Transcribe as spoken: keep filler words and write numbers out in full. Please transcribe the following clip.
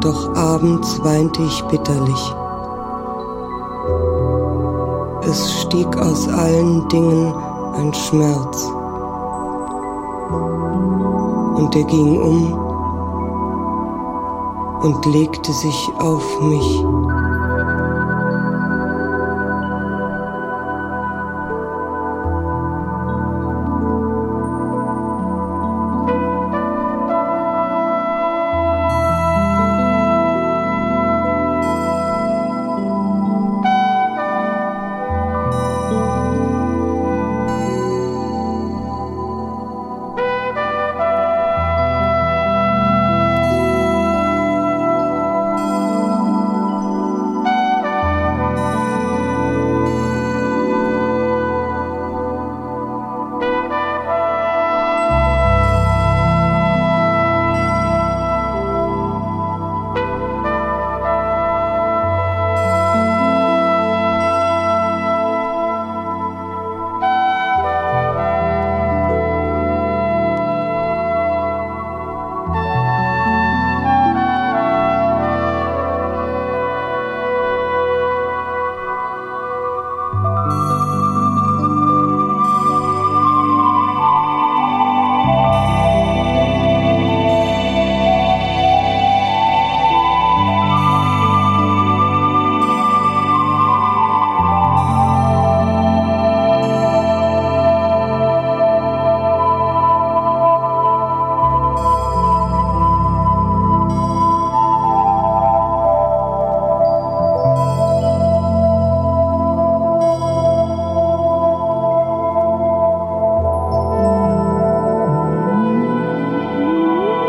doch abends weinte ich bitterlich. Es stieg aus allen Dingen ein Schmerz, und er ging um und legte sich auf mich.